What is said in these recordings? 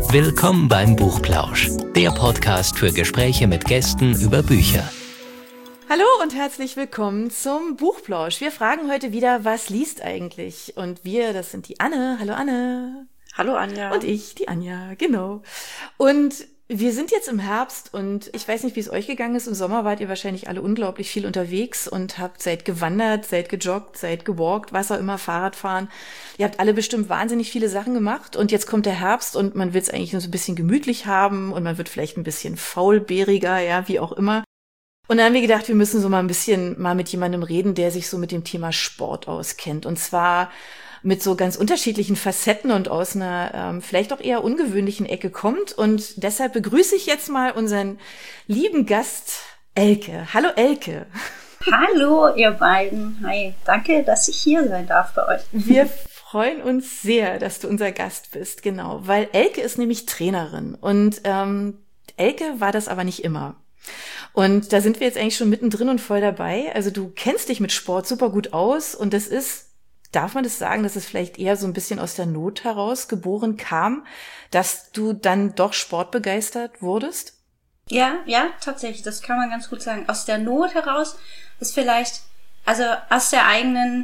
Willkommen beim Buchplausch, der Podcast für Gespräche mit Gästen über Bücher. Hallo und herzlich willkommen zum Buchplausch. Wir fragen heute wieder, was liest eigentlich? Und wir, das sind die Anne. Hallo Anne. Hallo Anja. Und ich, die Anja, genau. Und wir sind jetzt im Herbst und ich weiß nicht, wie es euch gegangen ist. Im Sommer wart ihr wahrscheinlich alle unglaublich viel unterwegs und seid gewandert, seid gejoggt, seid gewalkt, was auch immer, Fahrradfahren. Ihr habt alle bestimmt wahnsinnig viele Sachen gemacht und jetzt kommt der Herbst und man will es eigentlich nur so ein bisschen gemütlich haben und man wird vielleicht ein bisschen faulbeeriger, ja, wie auch immer. Und dann haben wir gedacht, wir müssen so mal ein bisschen mal mit jemandem reden, der sich so mit dem Thema Sport auskennt. Und zwar mit so ganz unterschiedlichen Facetten und aus einer vielleicht auch eher ungewöhnlichen Ecke kommt. Und deshalb begrüße ich jetzt mal unseren lieben Gast Elke. Hallo Elke. Hallo ihr beiden. Hi, danke, dass ich hier sein darf bei euch. Wir freuen uns sehr, dass du unser Gast bist, genau. Weil Elke ist nämlich Trainerin. Und Elke war das aber nicht immer. Und da sind wir jetzt eigentlich schon mittendrin und voll dabei. Also du kennst dich mit Sport super gut aus und das ist, darf man das sagen, dass es vielleicht eher so ein bisschen aus der Not heraus geboren kam, dass du dann doch sportbegeistert wurdest? Ja, tatsächlich, das kann man ganz gut sagen. Aus der Not heraus ist vielleicht, also aus der eigenen,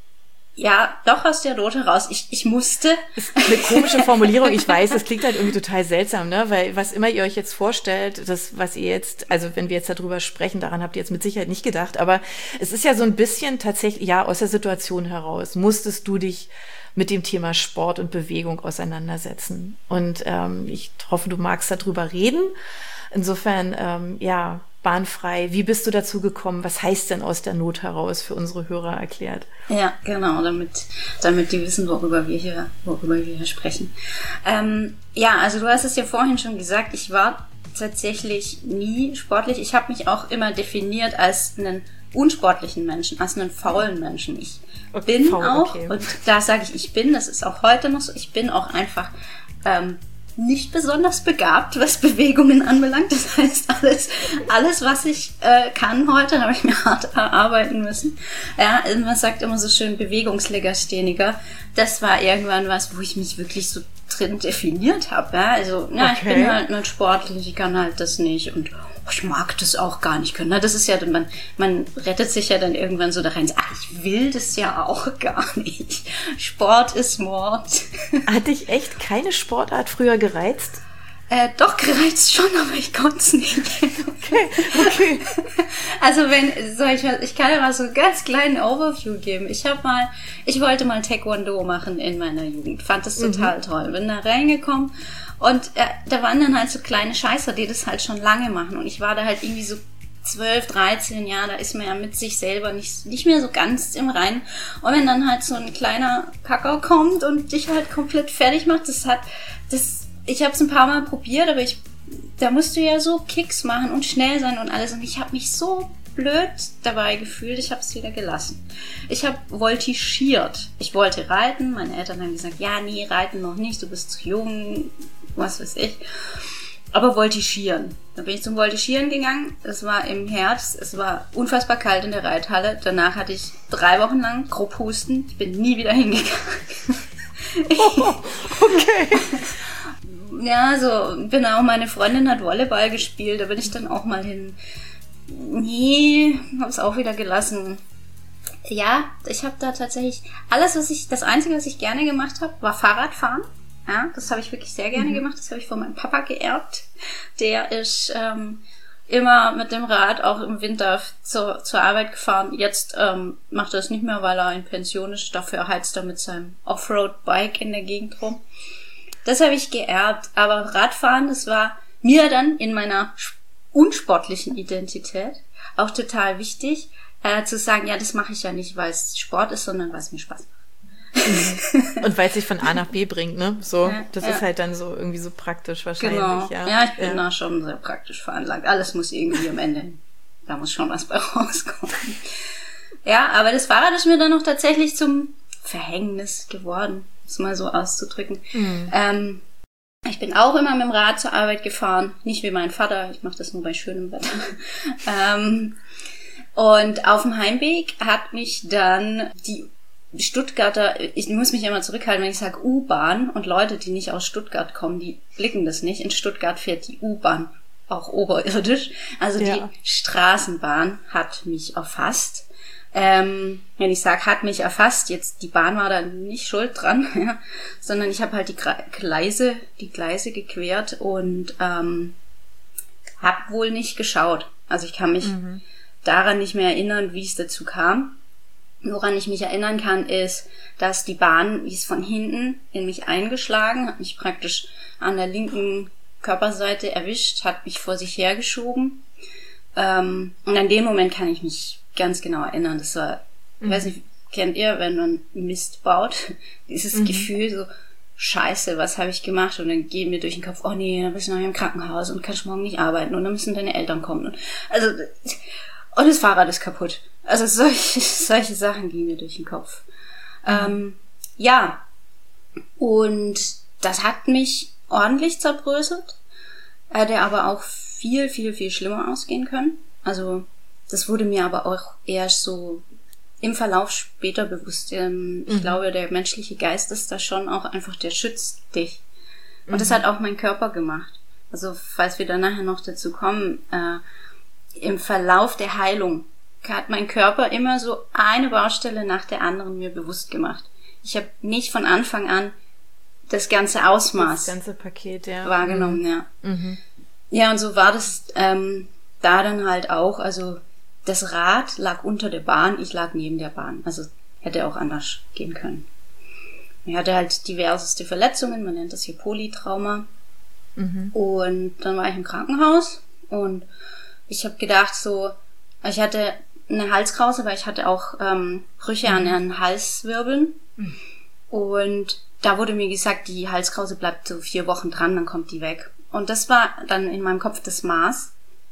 ja, doch aus der Not heraus. Ich musste. Ist eine komische Formulierung, ich weiß, das klingt halt irgendwie total seltsam, ne? Weil was immer ihr euch jetzt vorstellt, das, was ihr jetzt, also wenn wir jetzt darüber sprechen, daran habt ihr jetzt mit Sicherheit nicht gedacht, aber es ist ja so ein bisschen tatsächlich, ja, aus der Situation heraus musstest du dich mit dem Thema Sport und Bewegung auseinandersetzen. Und ich hoffe, du magst darüber reden. Insofern, ja, bahnfrei. Wie bist du dazu gekommen? Was heißt denn aus der Not heraus für unsere Hörer erklärt? Ja, genau, damit die wissen, worüber wir hier sprechen. Ja, also du hast es ja vorhin schon gesagt, ich war tatsächlich nie sportlich. Ich habe mich auch immer definiert als einen unsportlichen Menschen, als einen faulen Menschen. Ich bin faul, auch, okay. Und da sage ich bin, das ist auch heute noch so, ich bin auch einfach nicht besonders begabt, was Bewegungen anbelangt. Das heißt, alles, was ich kann heute, habe ich mir hart erarbeiten müssen. Ja, man sagt immer so schön Bewegungslegastheniker. Das war irgendwann was, wo ich mich wirklich so drin definiert habe. Ja, also, ja, okay. Ich bin halt nicht sportlich, ich kann halt das nicht und ich mag das auch gar nicht können. Das ist ja, man rettet sich ja dann irgendwann so da rein. Ich will das ja auch gar nicht. Sport ist Mord. Hat dich echt keine Sportart früher gereizt? Doch, gereizt schon, aber ich konnte es nicht. Okay. Also ich kann ja mal so einen ganz kleinen Overview geben. Ich wollte mal Taekwondo machen in meiner Jugend. Fand das total toll. Bin da reingekommen und da waren dann halt so kleine Scheißer, die das halt schon lange machen. Und ich war da halt irgendwie so 12, 13 Jahre, da ist man ja mit sich selber nicht mehr so ganz im Reinen. Und wenn dann halt so ein kleiner Kacker kommt und dich halt komplett fertig macht, ich habe es ein paar Mal probiert, aber da musst du ja so Kicks machen und schnell sein und alles. Und ich habe mich so blöd dabei gefühlt, ich habe es wieder gelassen. Ich habe voltigiert. Ich wollte reiten, meine Eltern haben gesagt, ja, nee, reiten noch nicht, du bist zu jung, was weiß ich. Aber voltigieren. Dann bin ich zum Voltigieren gegangen. Es war im Herbst. Es war unfassbar kalt in der Reithalle. Danach hatte ich 3 Wochen lang grob Husten. Ich bin nie wieder hingegangen. Okay. Ja, so, genau, meine Freundin hat Volleyball gespielt. Da bin ich dann auch mal hin. Nee, hab's auch wieder gelassen. Ja, ich habe da tatsächlich das Einzige, was ich gerne gemacht habe, war Fahrradfahren. Ja, das habe ich wirklich sehr gerne gemacht. Das habe ich von meinem Papa geerbt. Der ist immer mit dem Rad auch im Winter zur Arbeit gefahren. Jetzt macht er es nicht mehr, weil er in Pension ist. Dafür heizt er mit seinem Offroad-Bike in der Gegend rum. Das habe ich geerbt. Aber Radfahren, das war mir dann in meiner unsportlichen Identität auch total wichtig, zu sagen, ja, das mache ich ja nicht, weil es Sport ist, sondern weil es mir Spaß macht. Und weil es sich von A nach B bringt, ne? So, ja, das ist halt dann so irgendwie so praktisch wahrscheinlich. Genau. Ja, ich bin da schon sehr praktisch veranlagt. Alles muss irgendwie am Ende, da muss schon was bei rauskommen. Ja, aber das Fahrrad ist mir dann noch tatsächlich zum Verhängnis geworden, es mal so auszudrücken. Ich bin auch immer mit dem Rad zur Arbeit gefahren, nicht wie mein Vater, ich mache das nur bei schönem Wetter. Und auf dem Heimweg hat mich dann Stuttgarter, ich muss mich immer zurückhalten, wenn ich sage U-Bahn, und Leute, die nicht aus Stuttgart kommen, die blicken das nicht. In Stuttgart fährt die U-Bahn auch oberirdisch. Also die Straßenbahn hat mich erfasst. Wenn ich sage, hat mich erfasst, jetzt die Bahn war da nicht schuld dran, ja, sondern ich habe halt die Gleise gequert und habe wohl nicht geschaut. Also ich kann mich daran nicht mehr erinnern, wie es dazu kam. Woran ich mich erinnern kann, ist, dass die Bahn, die ist von hinten in mich eingeschlagen, hat mich praktisch an der linken Körperseite erwischt, hat mich vor sich hergeschoben. Und an den Moment kann ich mich ganz genau erinnern. Das war, ich weiß nicht, kennt ihr, wenn man Mist baut, dieses Gefühl so, Scheiße, was habe ich gemacht? Und dann geht mir durch den Kopf, oh nee, dann bist du noch im Krankenhaus und kannst morgen nicht arbeiten und dann müssen deine Eltern kommen. Und das Fahrrad ist kaputt. Also solche Sachen gehen mir durch den Kopf. Ja, und das hat mich ordentlich zerbröselt. Hätte aber auch viel, viel, viel schlimmer ausgehen können. Also das wurde mir aber auch erst so im Verlauf später bewusst. Ich glaube, der menschliche Geist ist da schon auch einfach, der schützt dich. Und das hat auch mein Körper gemacht. Also falls wir dann nachher noch dazu kommen, im Verlauf der Heilung hat mein Körper immer so eine Baustelle nach der anderen mir bewusst gemacht. Ich habe nicht von Anfang an das ganze Ausmaß, das ganze Paket, wahrgenommen, ja. Ja, und so war das da dann halt auch. Also das Rad lag unter der Bahn, ich lag neben der Bahn. Also hätte auch anders gehen können. Ich hatte halt diverseste Verletzungen, man nennt das hier Polytrauma. Und dann war ich im Krankenhaus und ich habe gedacht so, ich hatte eine Halskrause, weil ich hatte auch Brüche an den Halswirbeln. Und da wurde mir gesagt, die Halskrause bleibt so 4 Wochen dran, dann kommt die weg. Und das war dann in meinem Kopf das Maß.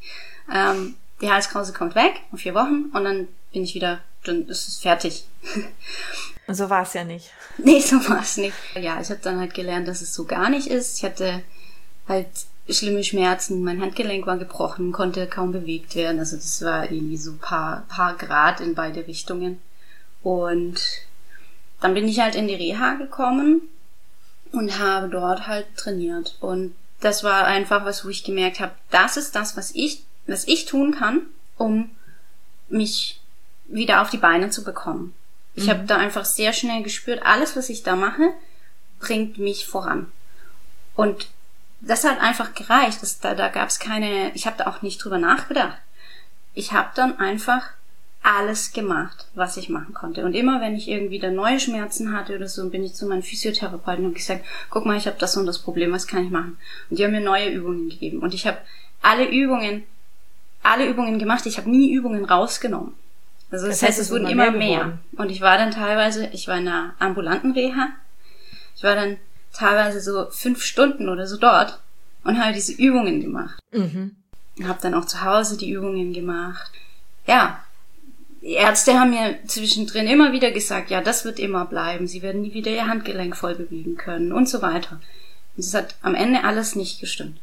Die Halskrause kommt weg in 4 Wochen und dann bin ich wieder, dann ist es fertig. Und so war es ja nicht. Nee, so war es nicht. Ja, ich habe dann halt gelernt, dass es so gar nicht ist. Ich hatte halt schlimme Schmerzen, mein Handgelenk war gebrochen, konnte kaum bewegt werden. Also das war irgendwie so paar Grad in beide Richtungen. Und dann bin ich halt in die Reha gekommen und habe dort halt trainiert. Und das war einfach was, wo ich gemerkt habe, das ist das, was ich tun kann, um mich wieder auf die Beine zu bekommen. Ich habe da einfach sehr schnell gespürt, alles, was ich da mache, bringt mich voran. Und das hat einfach gereicht. Da gab es keine, ich habe da auch nicht drüber nachgedacht. Ich habe dann einfach alles gemacht, was ich machen konnte. Und immer, wenn ich irgendwie da neue Schmerzen hatte oder so, bin ich zu meinen Physiotherapeuten und habe gesagt, guck mal, ich habe das und das Problem, was kann ich machen? Und die haben mir neue Übungen gegeben. Und ich habe alle Übungen gemacht. Ich habe nie Übungen rausgenommen. Also das heißt, es wurden immer mehr. Und ich war dann teilweise, ich war in einer ambulanten Reha. Ich war dann teilweise so 5 Stunden oder so dort und habe diese Übungen gemacht. Und habe dann auch zu Hause die Übungen gemacht. Ja, die Ärzte haben mir zwischendrin immer wieder gesagt, ja, das wird immer bleiben. Sie werden nie wieder ihr Handgelenk voll bewegen können und so weiter. Und es hat am Ende alles nicht gestimmt.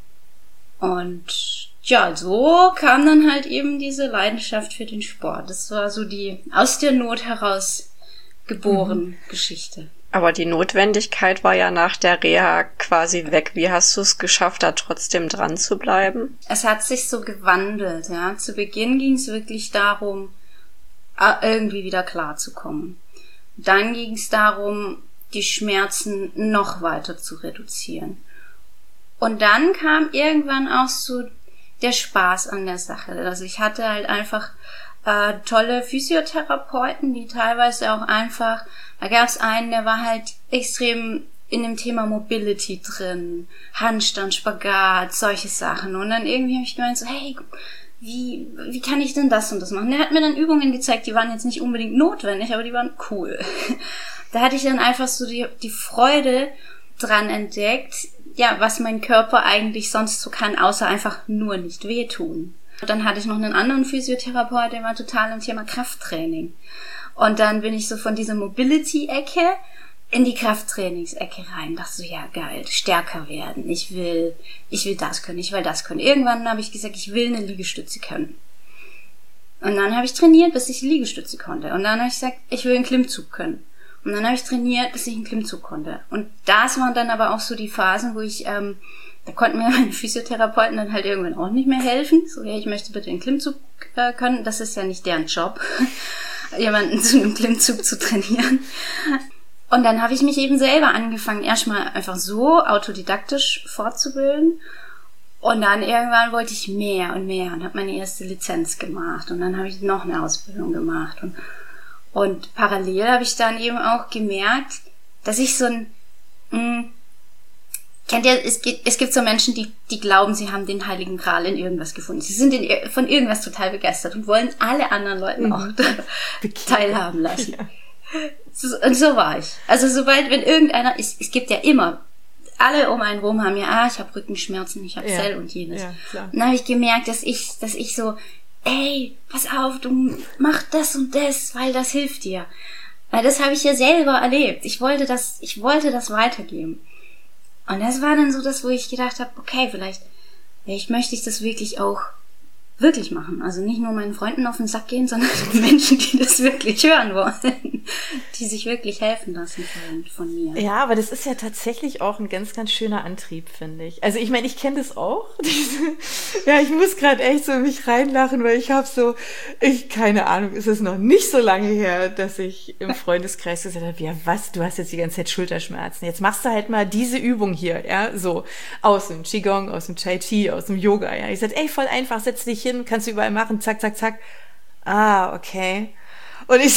Und ja, so kam dann halt eben diese Leidenschaft für den Sport. Das war so die aus der Not heraus geboren Geschichte. Aber die Notwendigkeit war ja nach der Reha quasi weg. Wie hast du es geschafft, da trotzdem dran zu bleiben? Es hat sich so gewandelt, ja. Zu Beginn ging es wirklich darum, irgendwie wieder klarzukommen. Dann ging es darum, die Schmerzen noch weiter zu reduzieren. Und dann kam irgendwann auch so der Spaß an der Sache. Also ich hatte halt einfach tolle Physiotherapeuten, die teilweise auch einfach, da gab es einen, der war halt extrem in dem Thema Mobility drin, Handstand, Spagat, solche Sachen. Und dann irgendwie habe ich gemeint so, hey, wie kann ich denn das und das machen? Der hat mir dann Übungen gezeigt, die waren jetzt nicht unbedingt notwendig, aber die waren cool. Da hatte ich dann einfach so die Freude dran entdeckt, ja, was mein Körper eigentlich sonst so kann, außer einfach nur nicht wehtun. Und dann hatte ich noch einen anderen Physiotherapeut, der war total im Thema Krafttraining. Und dann bin ich so von dieser Mobility-Ecke in die Krafttrainingsecke rein. Dachte so, ja geil, stärker werden. Ich will das können, ich will das können. Irgendwann habe ich gesagt, ich will eine Liegestütze können. Und dann habe ich trainiert, bis ich Liegestütze konnte. Und dann habe ich gesagt, ich will einen Klimmzug können. Und dann habe ich trainiert, bis ich einen Klimmzug konnte. Und das waren dann aber auch so die Phasen, wo ich, da konnten mir meine Physiotherapeuten dann halt irgendwann auch nicht mehr helfen. So, ja, ich möchte bitte einen Klimmzug können. Das ist ja nicht deren Job, jemanden zu einem Klimmzug zu trainieren. Und dann habe ich mich eben selber angefangen, erstmal einfach so autodidaktisch fortzubilden. Und dann irgendwann wollte ich mehr und mehr und habe meine erste Lizenz gemacht. Und dann habe ich noch eine Ausbildung gemacht. Und parallel habe ich dann eben auch gemerkt, dass ich so kennt ihr, es gibt so Menschen, die glauben, sie haben den Heiligen Gral in irgendwas gefunden. Sie sind von irgendwas total begeistert und wollen alle anderen Leuten auch teilhaben lassen. Ja. Und so war ich. Also wenn irgendeiner, es gibt ja immer, alle um einen rum haben ja, ich habe Rückenschmerzen, ich habe Zell und jenes. Ja, klar. Und dann habe ich gemerkt, dass ich so, ey, pass auf, du mach das und das, weil das hilft dir. Weil das habe ich ja selber erlebt. Ich wollte das weitergeben. Und das war dann so das, wo ich gedacht habe, okay, vielleicht möchte ich das wirklich auch wirklich machen. Also nicht nur meinen Freunden auf den Sack gehen, sondern den Menschen, die das wirklich hören wollen, die sich wirklich helfen lassen von mir. Ja, aber das ist ja tatsächlich auch ein ganz, ganz schöner Antrieb, finde ich. Also ich meine, ich kenne das auch. Ich muss gerade echt so in mich reinlachen, weil keine Ahnung, ist es noch nicht so lange her, dass ich im Freundeskreis gesagt habe, ja was, du hast jetzt die ganze Zeit Schulterschmerzen. Jetzt machst du halt mal diese Übung hier, ja, so aus dem Qigong, aus dem Tai Chi, aus dem Yoga, ja. Ich sag, ey, voll einfach, setz dich hin, kannst du überall machen, zack, zack, zack. Ah, okay. Und ich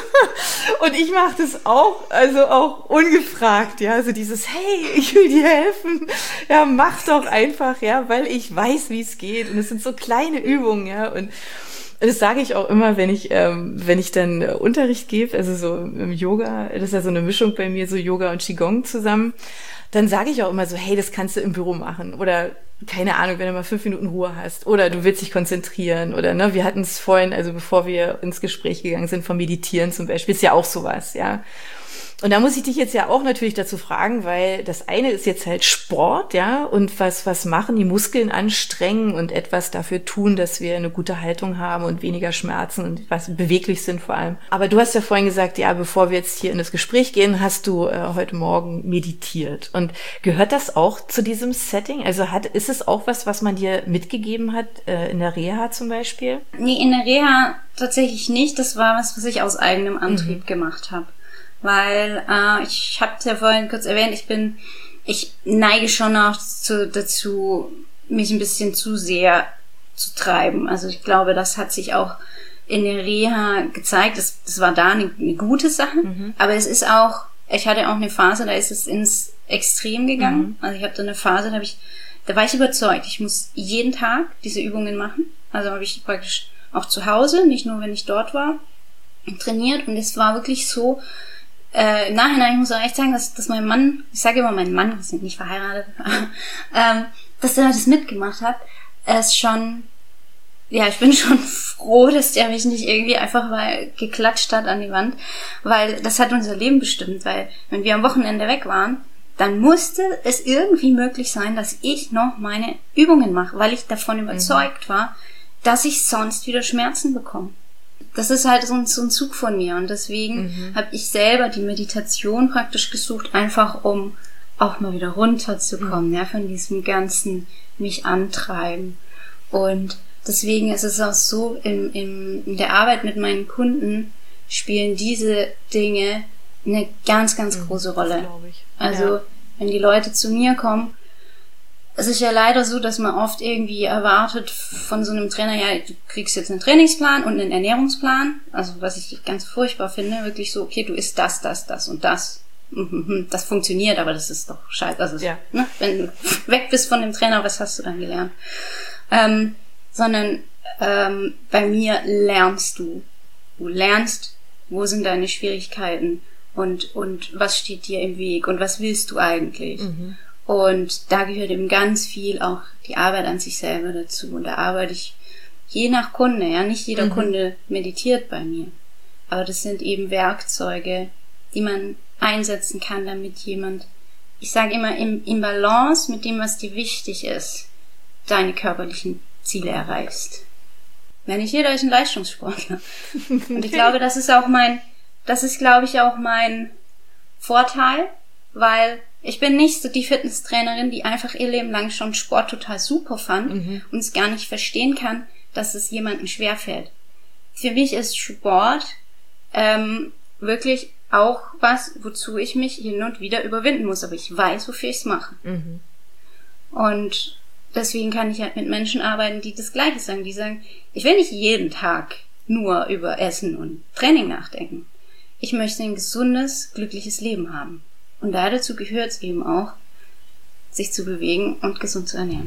mache das auch, also auch ungefragt, ja, also dieses, hey, ich will dir helfen, ja, mach doch einfach, ja, weil ich weiß, wie es geht. Und es sind so kleine Übungen, ja, und das sage ich auch immer, wenn ich dann Unterricht gebe, also so im Yoga, das ist ja so eine Mischung bei mir, so Yoga und Qigong zusammen, dann sage ich auch immer so, hey, das kannst du im Büro machen oder keine Ahnung, wenn du mal 5 Minuten Ruhe hast oder du willst dich konzentrieren oder ne, wir hatten es vorhin, also bevor wir ins Gespräch gegangen sind, vom Meditieren zum Beispiel, ist ja auch sowas, ja. Und da muss ich dich jetzt ja auch natürlich dazu fragen, weil das eine ist jetzt halt Sport, ja, und was machen, die Muskeln anstrengen und etwas dafür tun, dass wir eine gute Haltung haben und weniger Schmerzen und was beweglich sind vor allem. Aber du hast ja vorhin gesagt, ja, bevor wir jetzt hier in das Gespräch gehen, hast du heute Morgen meditiert. Und gehört das auch zu diesem Setting? Also ist es auch was man dir mitgegeben hat, in der Reha zum Beispiel? Nee, in der Reha tatsächlich nicht. Das war was ich aus eigenem Antrieb gemacht habe. Weil ich habe ja vorhin kurz erwähnt, ich neige schon auch dazu, mich ein bisschen zu sehr zu treiben. Also ich glaube, das hat sich auch in der Reha gezeigt. Das war da eine gute Sache, aber es ist auch, ich hatte auch eine Phase, da ist es ins Extrem gegangen. Also ich habe da eine Phase, da war ich überzeugt, ich muss jeden Tag diese Übungen machen. Also habe ich praktisch auch zu Hause, nicht nur wenn ich dort war, trainiert. Und es war wirklich so, im Nachhinein, ich muss auch echt sagen, dass mein Mann, ich sage immer mein Mann, wir sind nicht verheiratet, dass der das mitgemacht hat, ist schon, ja, ich bin schon froh, dass der mich nicht irgendwie einfach mal geklatscht hat an die Wand, weil das hat unser Leben bestimmt, weil wenn wir am Wochenende weg waren, dann musste es irgendwie möglich sein, dass ich noch meine Übungen mache, weil ich davon überzeugt war, dass ich sonst wieder Schmerzen bekomme. Das ist halt so ein Zug von mir und deswegen habe ich selber die Meditation praktisch gesucht, einfach um auch mal wieder runterzukommen, ja, von diesem ganzen mich antreiben. Und deswegen ist es auch so, in der Arbeit mit meinen Kunden spielen diese Dinge eine ganz, ganz große Rolle. Glaube ich. Also, wenn die Leute zu mir kommen, es ist ja leider so, dass man oft irgendwie erwartet von so einem Trainer, ja, du kriegst jetzt einen Trainingsplan und einen Ernährungsplan, also was ich ganz furchtbar finde, wirklich so, okay, du isst das und das. Das funktioniert, aber das ist doch scheiße. Also, ne, wenn du weg bist von dem Trainer, was hast du dann gelernt? Sondern bei mir lernst du. Du lernst, wo sind deine Schwierigkeiten und was steht dir im Weg und was willst du eigentlich? Und da gehört eben ganz viel auch die Arbeit an sich selber dazu. Und da arbeite ich je nach Kunde, ja, nicht jeder Kunde meditiert bei mir. Aber das sind eben Werkzeuge, die man einsetzen kann, damit jemand, ich sage immer, im Balance mit dem, was dir wichtig ist, deine körperlichen Ziele erreichst. Wäre nicht jeder ist ein Leistungssportler. Und ich glaube, das ist, glaube ich, auch mein Vorteil, weil ich bin nicht so die Fitnesstrainerin, die einfach ihr Leben lang schon Sport total super fand und es gar nicht verstehen kann, dass es jemandem schwerfällt. Für mich ist Sport wirklich auch was, wozu ich mich hin und wieder überwinden muss. Aber ich weiß, wofür ich es mache. Und deswegen kann ich halt mit Menschen arbeiten, die das Gleiche sagen. Die sagen, ich will nicht jeden Tag nur über Essen und Training nachdenken. Ich möchte ein gesundes, glückliches Leben haben. Und dazu gehört es eben auch, sich zu bewegen und gesund zu ernähren.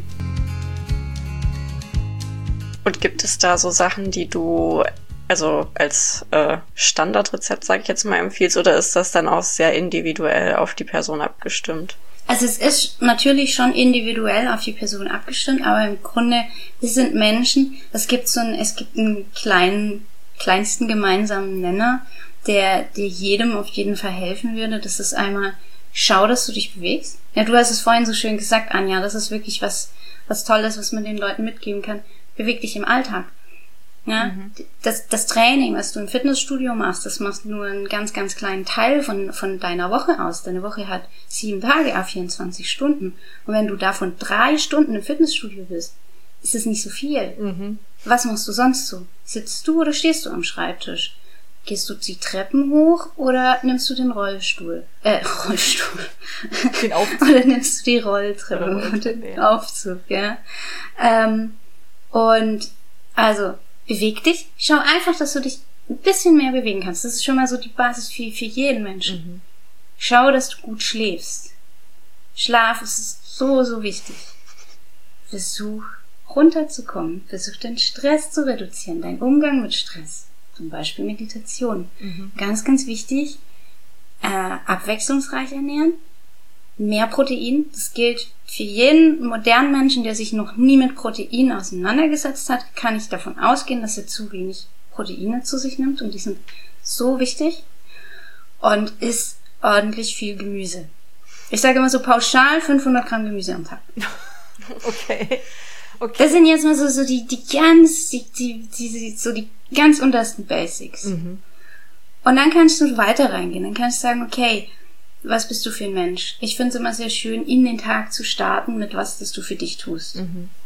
Und gibt es da so Sachen, die du also als Standardrezept, sage ich jetzt mal, empfiehlst, oder ist das dann auch sehr individuell auf die Person abgestimmt? Also es ist natürlich schon individuell auf die Person abgestimmt, aber im Grunde, wir sind Menschen, es gibt einen kleinsten gemeinsamen Nenner, der dir jedem auf jeden Fall helfen würde. Das ist einmal, schau, dass du dich bewegst. Ja, du hast es vorhin so schön gesagt, Anja, das ist wirklich was Tolles, was man den Leuten mitgeben kann. Beweg dich im Alltag. Ja, das Training, was du im Fitnessstudio machst, das machst nur einen ganz, ganz kleinen Teil von deiner Woche aus. Deine Woche hat 7 Tage, 24 Stunden. Und wenn du davon 3 Stunden im Fitnessstudio bist, ist es nicht so viel. Was machst du sonst so? Sitzt du oder stehst du am Schreibtisch? Gehst du die Treppen hoch oder nimmst du den Rollstuhl? Den Aufzug. Oder nimmst du die Rolltreppe und den Aufzug, ja. Und also beweg dich. Schau einfach, dass du dich ein bisschen mehr bewegen kannst. Das ist schon mal so die Basis für jeden Menschen. Schau, dass du gut schläfst. Schlaf ist so, so wichtig. Versuch runterzukommen. Versuch den Stress zu reduzieren. Dein Umgang mit Stress. Zum Beispiel Meditation. Ganz, ganz wichtig. Abwechslungsreich ernähren. Mehr Protein. Das gilt für jeden modernen Menschen, der sich noch nie mit Protein auseinandergesetzt hat, kann ich davon ausgehen, dass er zu wenig Proteine zu sich nimmt. Und die sind so wichtig. Und isst ordentlich viel Gemüse. Ich sage immer so pauschal 500 Gramm Gemüse am Tag. Okay. Das sind jetzt mal so die ganz untersten Basics. Und dann kannst du weiter reingehen. Dann kannst du sagen, okay, was bist du für ein Mensch? Ich finde es immer sehr schön, in den Tag zu starten mit was, das du für dich tust.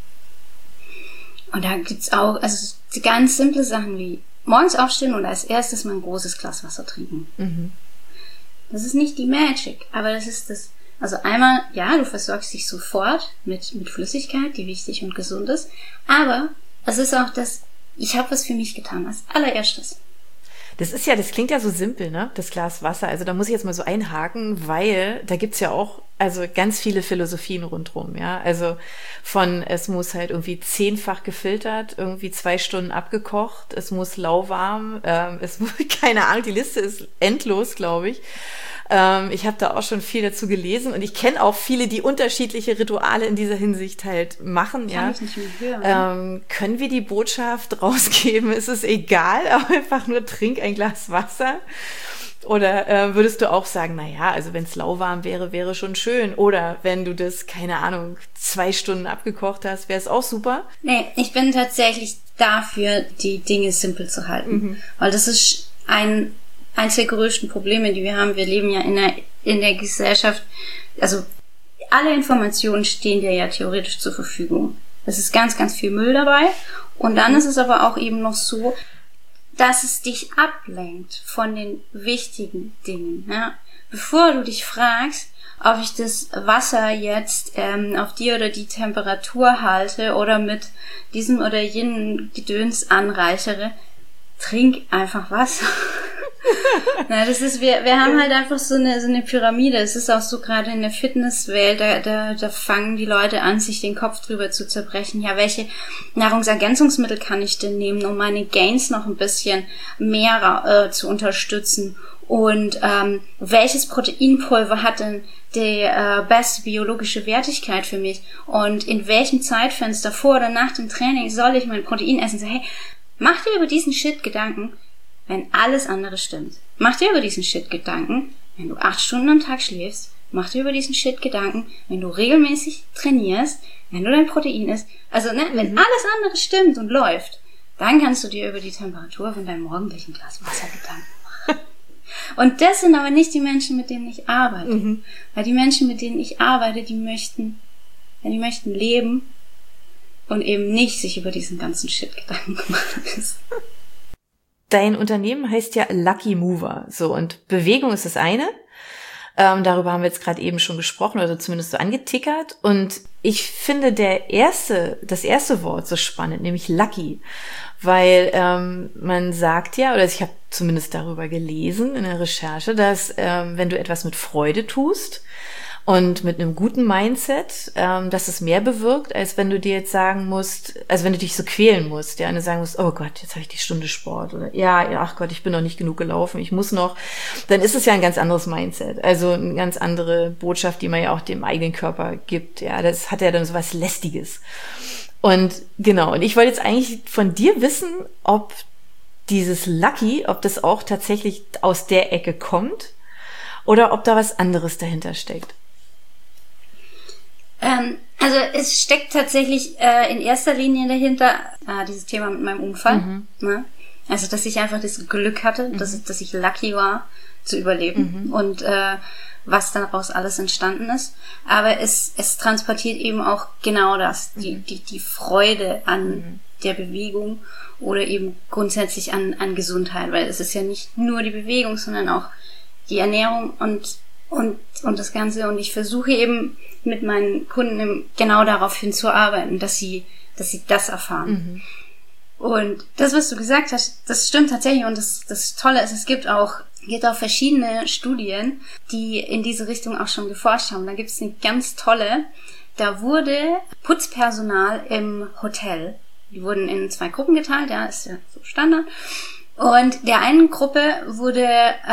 Und da gibt's auch, also ganz simple Sachen wie morgens aufstehen und als erstes mal ein großes Glas Wasser trinken. Das ist nicht die Magic, aber das ist das. Also einmal, ja, du versorgst dich sofort mit Flüssigkeit, die wichtig und gesund ist, aber es ist auch das, ich habe was für mich getan, als allererstes. Das klingt ja so simpel, ne? Das Glas Wasser. Also da muss ich jetzt mal so einhaken, weil da gibt's ja auch also ganz viele Philosophien rundrum, ja. Also es muss halt irgendwie 10-fach gefiltert, irgendwie 2 Stunden abgekocht, es muss lauwarm, es muss, keine Ahnung, die Liste ist endlos, glaube ich. Ich habe da auch schon viel dazu gelesen und ich kenne auch viele, die unterschiedliche Rituale in dieser Hinsicht halt machen. Kann ich nicht mehr hören. Können wir die Botschaft rausgeben? Ist es egal, aber einfach nur trink ein Glas Wasser? Oder würdest du auch sagen, naja, also wenn es lauwarm wäre, wäre schon schön. Oder wenn du das, keine Ahnung, 2 Stunden abgekocht hast, wäre es auch super? Nee, ich bin tatsächlich dafür, die Dinge simpel zu halten. Weil das ist eins der größten Probleme, die wir haben. Wir leben ja in der Gesellschaft, also alle Informationen stehen dir ja theoretisch zur Verfügung. Es ist ganz, ganz viel Müll dabei. Und dann ist es aber auch eben noch so, dass es dich ablenkt von den wichtigen Dingen. Ja? Bevor du dich fragst, ob ich das Wasser jetzt auf die oder die Temperatur halte oder mit diesem oder jenem Gedöns anreichere, trink einfach Wasser. Na, das ist, wir haben halt einfach so eine Pyramide. Es ist auch so gerade in der Fitnesswelt, da fangen die Leute an, sich den Kopf drüber zu zerbrechen. Ja, welche Nahrungsergänzungsmittel kann ich denn nehmen, um meine Gains noch ein bisschen mehr zu unterstützen? Und welches Proteinpulver hat denn die beste biologische Wertigkeit für mich? Und in welchem Zeitfenster vor oder nach dem Training soll ich mein Protein essen? So, hey, mach dir über diesen Shit Gedanken, wenn alles andere stimmt. Mach dir über diesen Shit Gedanken, wenn du 8 Stunden am Tag schläfst. Mach dir über diesen Shit Gedanken, wenn du regelmäßig trainierst, wenn du dein Protein isst. Also, ne, wenn alles andere stimmt und läuft, dann kannst du dir über die Temperatur von deinem morgendlichen Glas Wasser Gedanken machen. Und das sind aber nicht die Menschen, mit denen ich arbeite. Weil die Menschen, mit denen ich arbeite, die möchten leben und eben nicht sich über diesen ganzen Shit Gedanken machen müssen. Dein Unternehmen heißt ja Lucky Mover. So, und Bewegung ist das eine. Darüber haben wir jetzt gerade eben schon gesprochen oder zumindest so angetickert. Und ich finde das erste Wort so spannend, nämlich Lucky. Weil man sagt ja, oder ich habe zumindest darüber gelesen in der Recherche, dass wenn du etwas mit Freude tust und mit einem guten Mindset, dass es mehr bewirkt, als wenn du dir jetzt sagen musst, also wenn du dich so quälen musst, ja, und du sagen musst, oh Gott, jetzt habe ich die Stunde Sport oder ja, ach Gott, ich bin noch nicht genug gelaufen, ich muss noch, dann ist es ja ein ganz anderes Mindset, also eine ganz andere Botschaft, die man ja auch dem eigenen Körper gibt, ja, das hat ja dann so was Lästiges. Und genau, und ich wollte jetzt eigentlich von dir wissen, ob dieses Lucky, ob das auch tatsächlich aus der Ecke kommt oder ob da was anderes dahinter steckt. Also es steckt tatsächlich in erster Linie dahinter dieses Thema mit meinem Unfall. Ne? Also dass ich einfach das Glück hatte, dass ich lucky war zu überleben und was daraus alles entstanden ist. Aber es transportiert eben auch genau das, die Freude an der Bewegung oder eben grundsätzlich an Gesundheit, weil es ist ja nicht nur die Bewegung, sondern auch die Ernährung und das Ganze. Und ich versuche eben mit meinen Kunden genau darauf hinzuarbeiten, dass sie das erfahren. Und das, was du gesagt hast, das stimmt tatsächlich. Und das Tolle ist, es gibt auch verschiedene Studien, die in diese Richtung auch schon geforscht haben. Da gibt es eine ganz tolle, da wurde Putzpersonal im Hotel, die wurden in 2 Gruppen geteilt, ja, ist ja so Standard. Und der einen Gruppe wurde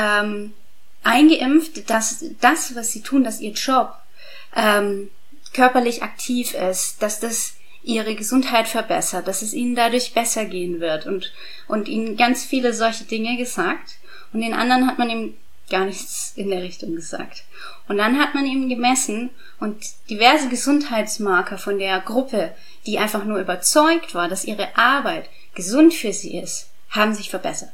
eingeimpft, dass das, was sie tun, dass ihr Job körperlich aktiv ist, dass das ihre Gesundheit verbessert, dass es ihnen dadurch besser gehen wird und ihnen ganz viele solche Dinge gesagt. Und den anderen hat man eben gar nichts in der Richtung gesagt. Und dann hat man eben gemessen und diverse Gesundheitsmarker von der Gruppe, die einfach nur überzeugt war, dass ihre Arbeit gesund für sie ist, haben sich verbessert.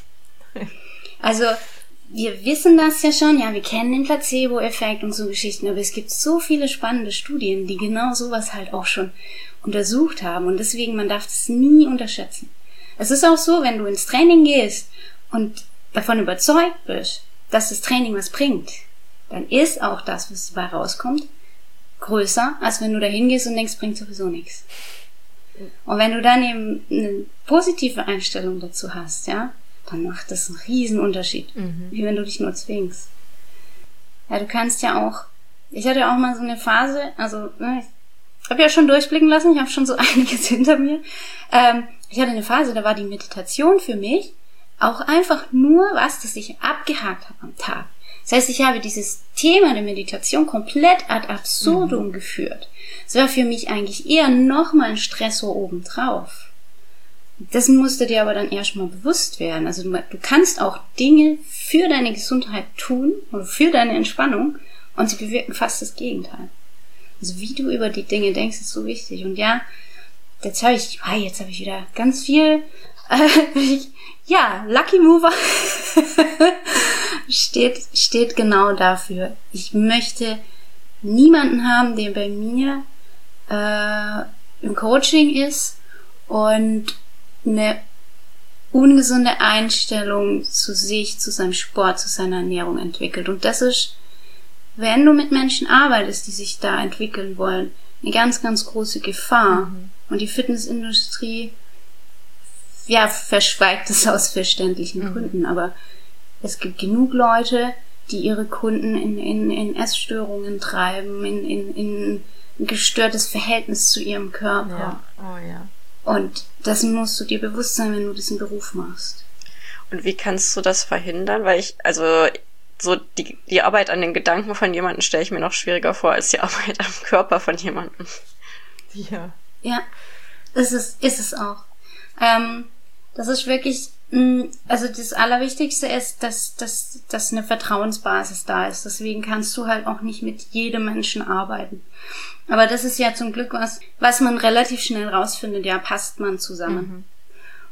Also wir wissen das ja schon, ja, wir kennen den Placebo-Effekt und so Geschichten, aber es gibt so viele spannende Studien, die genau sowas halt auch schon untersucht haben und deswegen, man darf es nie unterschätzen. Es ist auch so, wenn du ins Training gehst und davon überzeugt bist, dass das Training was bringt, dann ist auch das, was dabei rauskommt, größer, als wenn du da hingehst und denkst, bringt sowieso nichts. Und wenn du dann eben eine positive Einstellung dazu hast, ja, dann macht das einen riesen Unterschied, wie wenn du dich nur zwingst. Ja, du kannst ja auch, ich hatte auch mal so eine Phase, also ich habe ja schon durchblicken lassen, ich habe schon so einiges hinter mir. Ich hatte eine Phase, da war die Meditation für mich auch einfach nur was, das ich abgehakt habe am Tag. Das heißt, ich habe dieses Thema der Meditation komplett ad absurdum geführt. Es war für mich eigentlich eher nochmal ein Stressor obendrauf. Das musste dir aber dann erstmal bewusst werden. Also du kannst auch Dinge für deine Gesundheit tun oder für deine Entspannung und sie bewirken fast das Gegenteil. Also wie du über die Dinge denkst, ist so wichtig. Und ja, jetzt habe ich wieder ganz viel, Lucky Mover steht genau dafür. Ich möchte niemanden haben, der bei mir im Coaching ist und eine ungesunde Einstellung zu sich, zu seinem Sport, zu seiner Ernährung entwickelt. Und das ist, wenn du mit Menschen arbeitest, die sich da entwickeln wollen, eine ganz, ganz große Gefahr. Und die Fitnessindustrie, ja, verschweigt es aus verständlichen Gründen. Aber es gibt genug Leute, die ihre Kunden in Essstörungen treiben, in ein gestörtes Verhältnis zu ihrem Körper. Ja. Oh ja. Und das musst du dir bewusst sein, wenn du diesen Beruf machst. Und wie kannst du das verhindern? Weil so die Arbeit an den Gedanken von jemandem stelle ich mir noch schwieriger vor, als die Arbeit am Körper von jemandem. Ja. Ja, ist es auch. Das ist wirklich, also das Allerwichtigste ist, dass eine Vertrauensbasis da ist. Deswegen kannst du halt auch nicht mit jedem Menschen arbeiten. Aber das ist ja zum Glück was man relativ schnell rausfindet, ja, passt man zusammen.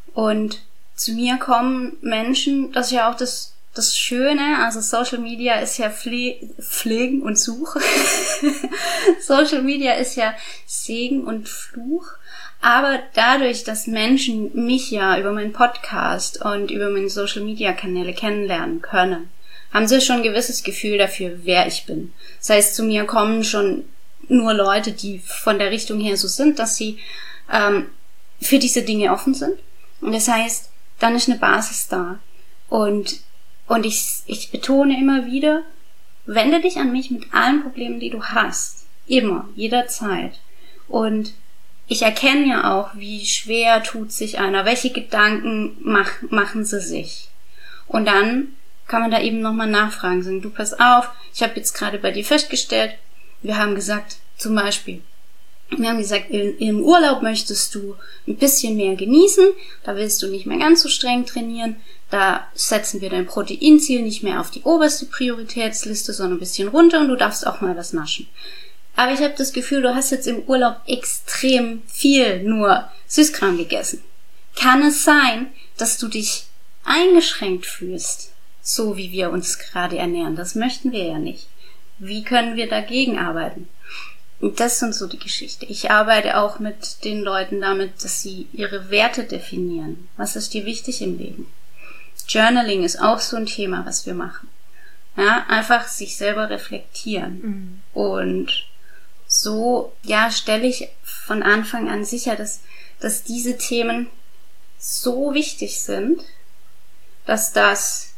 Und zu mir kommen Menschen, das ist ja auch das Schöne, also Social Media ist ja Pflegen und Suche. Social Media ist ja Segen und Fluch. Aber dadurch, dass Menschen mich ja über meinen Podcast und über meine Social Media Kanäle kennenlernen können, haben sie schon ein gewisses Gefühl dafür, wer ich bin. Das heißt, zu mir kommen schon nur Leute, die von der Richtung her so sind, dass sie für diese Dinge offen sind. Und das heißt, dann ist eine Basis da. Und ich betone immer wieder, wende dich an mich mit allen Problemen, die du hast. Immer, jederzeit. Und ich erkenne ja auch, wie schwer tut sich einer, welche Gedanken machen sie sich. Und dann kann man da eben nochmal nachfragen, sagen, du pass auf, ich habe jetzt gerade bei dir festgestellt, wir haben gesagt, zum Beispiel, im Urlaub möchtest du ein bisschen mehr genießen, da willst du nicht mehr ganz so streng trainieren, da setzen wir dein Proteinziel nicht mehr auf die oberste Prioritätsliste, sondern ein bisschen runter und du darfst auch mal was naschen. Aber ich habe das Gefühl, du hast jetzt im Urlaub extrem viel nur Süßkram gegessen. Kann es sein, dass du dich eingeschränkt fühlst, so wie wir uns gerade ernähren? Das möchten wir ja nicht. Wie können wir dagegen arbeiten? Und das sind so die Geschichte. Ich arbeite auch mit den Leuten damit, dass sie ihre Werte definieren. Was ist dir wichtig im Leben? Journaling ist auch so ein Thema, was wir machen. Ja, einfach sich selber reflektieren. Und so, ja, stelle ich von Anfang an sicher, dass diese Themen so wichtig sind, dass dass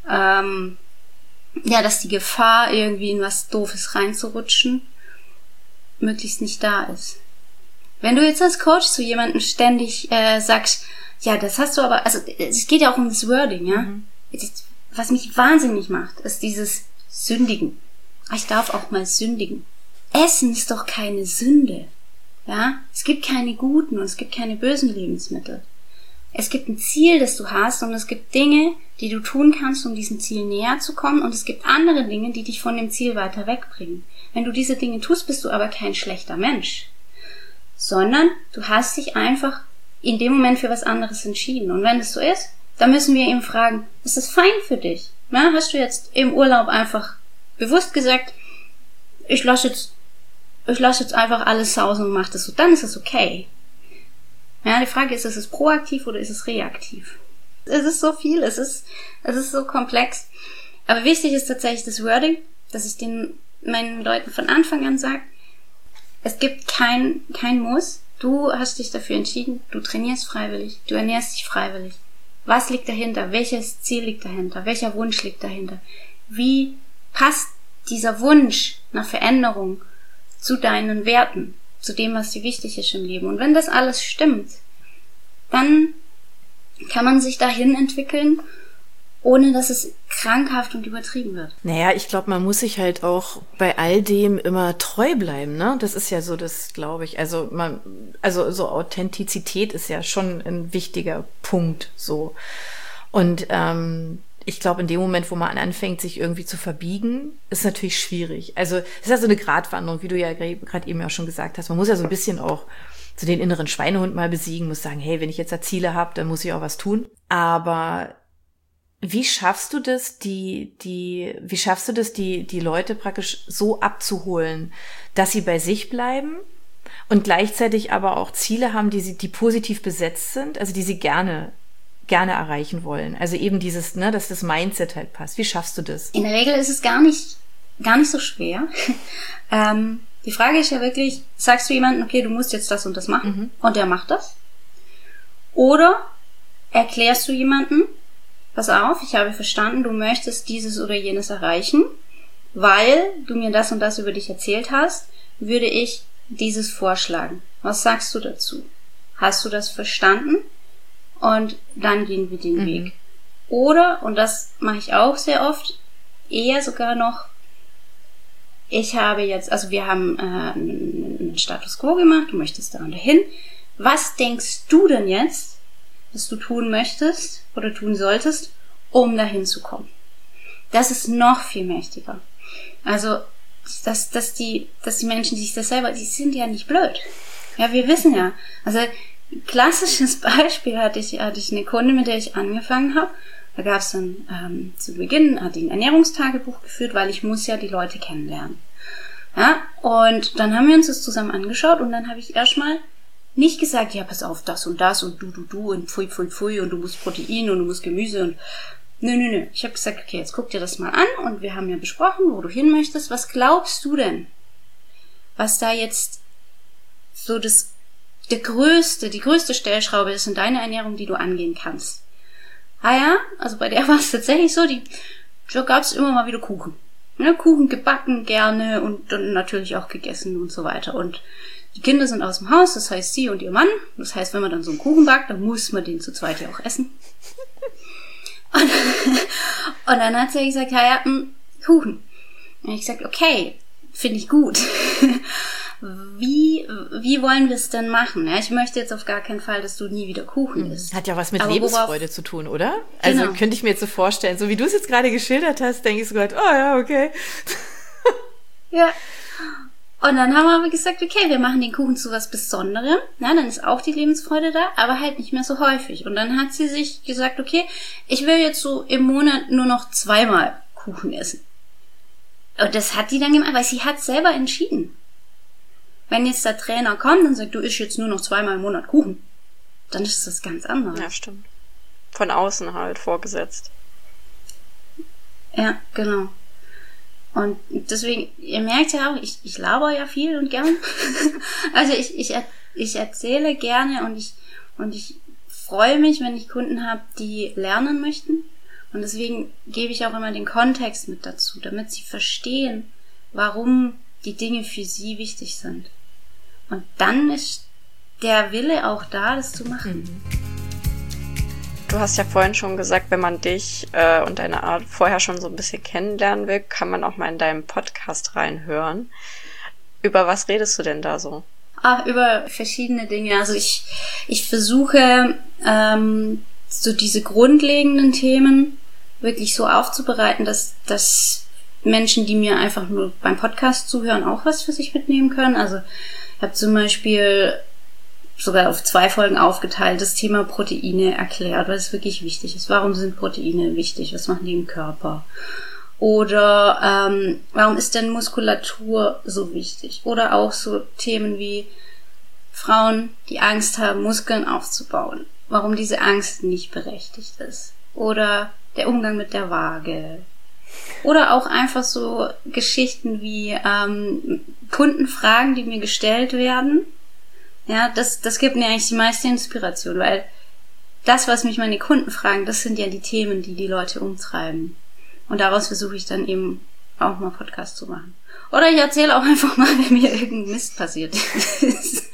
die Gefahr, irgendwie in was Doofes reinzurutschen, möglichst nicht da ist. Wenn du jetzt als Coach zu jemandem ständig sagst, ja, das hast du aber, also es geht ja auch um das Wording, ja. Was mich wahnsinnig macht, ist dieses Sündigen. Ich darf auch mal sündigen. Essen ist doch keine Sünde. Ja? Es gibt keine guten und es gibt keine bösen Lebensmittel. Es gibt ein Ziel, das du hast, und es gibt Dinge, die du tun kannst, um diesem Ziel näher zu kommen, und es gibt andere Dinge, die dich von dem Ziel weiter wegbringen. Wenn du diese Dinge tust, bist du aber kein schlechter Mensch, sondern du hast dich einfach in dem Moment für was anderes entschieden. Und wenn das so ist, dann müssen wir eben fragen, ist das fein für dich? Ja, hast du jetzt im Urlaub einfach bewusst gesagt, ich lasse jetzt einfach alles sausen und mach das so, dann ist es okay. Ja, die Frage ist es proaktiv oder ist es reaktiv? Es ist so viel, es ist so komplex. Aber wichtig ist tatsächlich das Wording, dass ich meinen Leuten von Anfang an sage, es gibt kein Muss. Du hast dich dafür entschieden, du trainierst freiwillig, du ernährst dich freiwillig. Was liegt dahinter? Welches Ziel liegt dahinter? Welcher Wunsch liegt dahinter? Wie passt dieser Wunsch nach Veränderung zu deinen Werten, zu dem, was dir wichtig ist im Leben? Und wenn das alles stimmt, dann kann man sich dahin entwickeln, ohne dass es krankhaft und übertrieben wird. Naja, ich glaube, man muss sich halt auch bei all dem immer treu bleiben, ne? Das ist ja so das, glaube ich. Also so Authentizität ist ja schon ein wichtiger Punkt, so. Und ich glaube, in dem Moment, wo man anfängt, sich irgendwie zu verbiegen, ist natürlich schwierig. Also es ist ja so eine Gratwanderung, wie du ja gerade eben auch schon gesagt hast. Man muss ja so ein bisschen auch so den inneren Schweinehund mal besiegen, muss sagen, hey, wenn ich jetzt da Ziele habe, dann muss ich auch was tun. Aber wie schaffst du das, die Leute praktisch so abzuholen, dass sie bei sich bleiben und gleichzeitig aber auch Ziele haben, die positiv besetzt sind, also die sie gerne erreichen wollen. Also eben dieses, ne, dass das Mindset halt passt. Wie schaffst du das? In der Regel ist es gar nicht so schwer. Die Frage ist ja wirklich, sagst du jemandem, okay, du musst jetzt das und das machen, und der macht das? Oder erklärst du jemandem, pass auf, ich habe verstanden, du möchtest dieses oder jenes erreichen, weil du mir das und das über dich erzählt hast, würde ich dieses vorschlagen. Was sagst du dazu? Hast du das verstanden? Und dann gehen wir den Weg. Oder, und das mache ich auch sehr oft, eher sogar noch, wir haben einen Status Quo gemacht, du möchtest da und dahin. Was denkst du denn jetzt, was du tun möchtest oder tun solltest, um dahin zu kommen? Das ist noch viel mächtiger. Also, dass die Menschen sich das selber, die sind ja nicht blöd. Ja, wir wissen ja. Also, klassisches Beispiel hatte ich eine Kundin, mit der ich angefangen habe. Da gab es dann zu Beginn, hat die ein Ernährungstagebuch geführt, weil ich muss ja die Leute kennenlernen. Ja, und dann haben wir uns das zusammen angeschaut und dann habe ich erstmal nicht gesagt, ja, pass auf, das und du und pfui und du musst Protein und du musst Gemüse und nö. Ich habe gesagt, okay, jetzt guck dir das mal an und wir haben ja besprochen, wo du hin möchtest. Was glaubst du denn, was da jetzt so die größte Stellschraube ist in deiner Ernährung, die du angehen kannst? Ah ja, also bei der war es tatsächlich so, da gab es immer mal wieder Kuchen. Ja, Kuchen gebacken gerne und dann natürlich auch gegessen und so weiter. Und die Kinder sind aus dem Haus, das heißt sie und ihr Mann. Das heißt, wenn man dann so einen Kuchen backt, dann muss man den zu zweit ja auch essen. Und dann hat sie gesagt, ja, Kuchen. Und ich gesagt, okay, finde ich gut. Wie wollen wir es denn machen? Ja, ich möchte jetzt auf gar keinen Fall, dass du nie wieder Kuchen isst. Hat ja was mit Lebensfreude zu tun, oder? Also Genau. Könnte ich mir jetzt so vorstellen, so wie du es jetzt gerade geschildert hast, denke ich so gerade, oh ja, okay. Ja. Und dann haben wir aber gesagt, okay, wir machen den Kuchen zu was Besonderem. Na, dann ist auch die Lebensfreude da, aber halt nicht mehr so häufig. Und dann hat sie sich gesagt, okay, ich will jetzt so im Monat nur noch 2-mal Kuchen essen. Und das hat die dann gemacht, weil sie hat selber entschieden. Wenn jetzt der Trainer kommt und sagt, du isst jetzt nur noch 2-mal im Monat Kuchen, dann ist das ganz anders. Ja, stimmt. Von außen halt vorgesetzt. Ja, genau. Und deswegen, ihr merkt ja auch, ich laber ja viel und gern. Also ich erzähle gerne und ich freue mich, wenn ich Kunden habe, die lernen möchten. Und deswegen gebe ich auch immer den Kontext mit dazu, damit sie verstehen, warum die Dinge für sie wichtig sind. Und dann ist der Wille auch da, das zu machen. Du hast ja vorhin schon gesagt, wenn man dich und deine Art vorher schon so ein bisschen kennenlernen will, kann man auch mal in deinem Podcast reinhören. Über was redest du denn da so? Über verschiedene Dinge. Also ich versuche so diese grundlegenden Themen wirklich so aufzubereiten, dass Menschen, die mir einfach nur beim Podcast zuhören, auch was für sich mitnehmen können. Also ich habe zum Beispiel sogar auf 2 Folgen aufgeteilt das Thema Proteine erklärt, weil es wirklich wichtig ist. Warum sind Proteine wichtig? Was machen die im Körper? Oder warum ist denn Muskulatur so wichtig? Oder auch so Themen wie Frauen, die Angst haben, Muskeln aufzubauen. Warum diese Angst nicht berechtigt ist. Oder der Umgang mit der Waage. Oder auch einfach so Geschichten wie Kundenfragen, die mir gestellt werden. Ja, das gibt mir eigentlich die meiste Inspiration, weil das, was mich meine Kunden fragen, das sind ja die Themen, die die Leute umtreiben. Und daraus versuche ich dann eben auch mal Podcast zu machen. Oder ich erzähle auch einfach mal, wenn mir irgendein Mist passiert ist.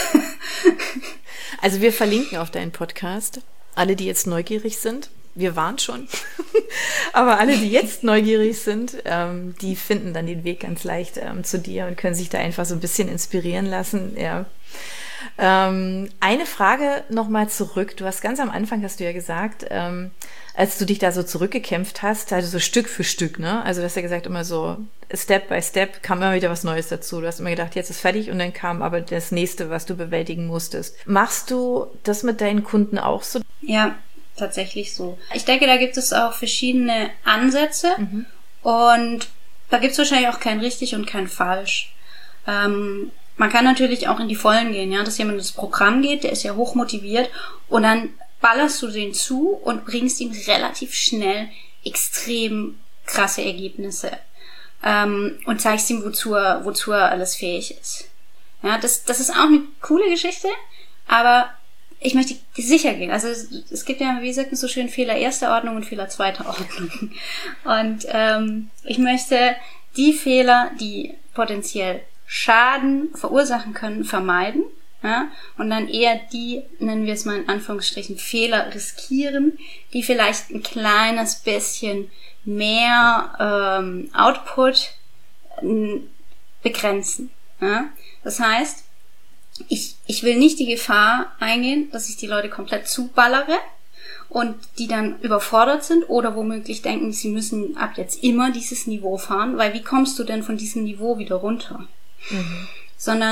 Also wir verlinken auf deinen Podcast. Alle, die jetzt neugierig sind. Wir waren schon. Aber alle, die jetzt neugierig sind, die finden dann den Weg ganz leicht zu dir und können sich da einfach so ein bisschen inspirieren lassen. Ja. Eine Frage nochmal zurück. Du hast ganz am Anfang, hast du ja gesagt, als du dich da so zurückgekämpft hast, also so Stück für Stück, ne? Also du hast ja gesagt, immer so Step by Step kam immer wieder was Neues dazu. Du hast immer gedacht, jetzt ist fertig und dann kam aber das nächste, was du bewältigen musstest. Machst du das mit deinen Kunden auch so? Ja, tatsächlich so. Ich denke, da gibt es auch verschiedene Ansätze und da gibt es wahrscheinlich auch kein richtig und kein falsch. Man kann natürlich auch in die Vollen gehen, ja, dass jemand ins Programm geht, der ist ja hoch motiviert und dann ballerst du den zu und bringst ihm relativ schnell extrem krasse Ergebnisse und zeigst ihm, wozu er alles fähig ist. Ja, das ist auch eine coole Geschichte, aber ich möchte sicher gehen. Also es gibt ja, wie gesagt, so schön Fehler erster Ordnung und Fehler zweiter Ordnung. Und ich möchte die Fehler, die potenziell Schaden verursachen können, vermeiden. Ja? Und dann eher die, nennen wir es mal in Anführungsstrichen, Fehler riskieren, die vielleicht ein kleines bisschen mehr Output begrenzen. Ja? Das heißt, ich will nicht die Gefahr eingehen, dass ich die Leute komplett zuballere und die dann überfordert sind oder womöglich denken, sie müssen ab jetzt immer dieses Niveau fahren, weil wie kommst du denn von diesem Niveau wieder runter? Sondern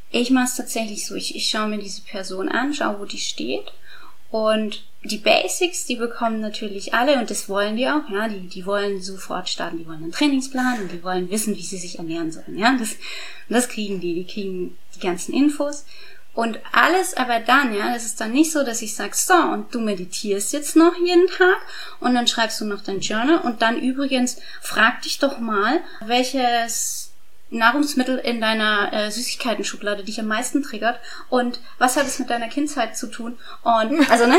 Ich mache es tatsächlich so, ich schaue mir diese Person an, schaue, wo die steht, und die Basics, die bekommen natürlich alle, und das wollen die auch, ja, die wollen sofort starten, die wollen einen Trainingsplan und die wollen wissen, wie sie sich ernähren sollen, ja, das kriegen die kriegen die ganzen Infos. Und alles aber dann, ja, das ist dann nicht so, dass ich sage, so, und du meditierst jetzt noch jeden Tag und dann schreibst du noch dein Journal und dann übrigens frag dich doch mal, welches Nahrungsmittel in deiner Süßigkeiten-Schublade dich am meisten triggert und was hat es mit deiner Kindheit zu tun? Und, also, ne?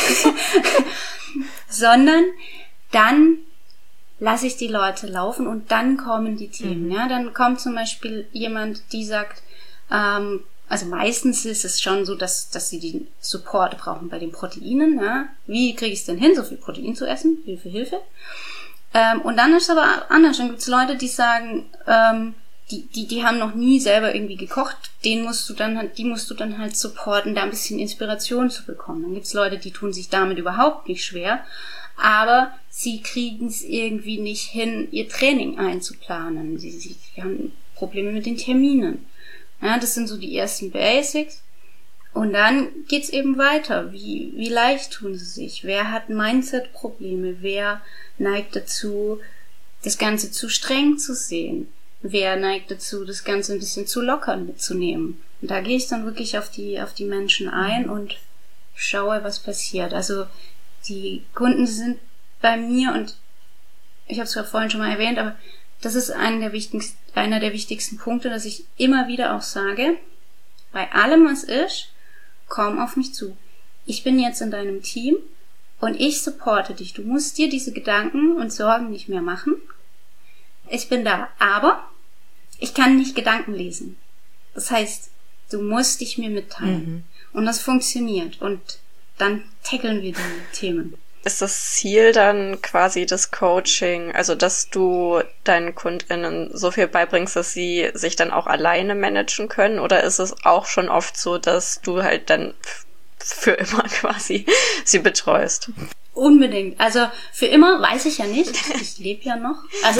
Sondern dann lasse ich die Leute laufen und dann kommen die Themen, ja. Dann kommt zum Beispiel jemand, die sagt, also meistens ist es schon so, dass sie den Support brauchen bei den Proteinen. Ja? Wie kriege ich es denn hin, so viel Protein zu essen? Hilfe. Und dann ist es aber anders. Dann gibt es Leute, die sagen, die haben noch nie selber irgendwie gekocht. Die musst du dann halt supporten, da ein bisschen Inspiration zu bekommen. Dann gibt es Leute, die tun sich damit überhaupt nicht schwer, aber sie kriegen es irgendwie nicht hin, ihr Training einzuplanen. Sie haben Probleme mit den Terminen. Ja, das sind so die ersten Basics. Und dann geht's eben weiter. Wie leicht tun sie sich? Wer hat Mindset-Probleme? Wer neigt dazu, das Ganze zu streng zu sehen? Wer neigt dazu, das Ganze ein bisschen zu locker mitzunehmen? Und da gehe ich dann wirklich auf die Menschen ein und schaue, was passiert. Also die Kunden sind bei mir, und ich habe es ja vorhin schon mal erwähnt, aber das ist einer der wichtigsten Punkte, dass ich immer wieder auch sage, bei allem, was ist, komm auf mich zu. Ich bin jetzt in deinem Team und ich supporte dich. Du musst dir diese Gedanken und Sorgen nicht mehr machen. Ich bin da, aber ich kann nicht Gedanken lesen. Das heißt, du musst dich mir mitteilen. Und das funktioniert. Und dann tackeln wir die Themen. Ist das Ziel dann quasi das Coaching, also dass du deinen KundInnen so viel beibringst, dass sie sich dann auch alleine managen können? Oder ist es auch schon oft so, dass du halt dann für immer quasi sie betreust? Unbedingt. Also für immer weiß ich ja nicht. Ich lebe ja noch. Also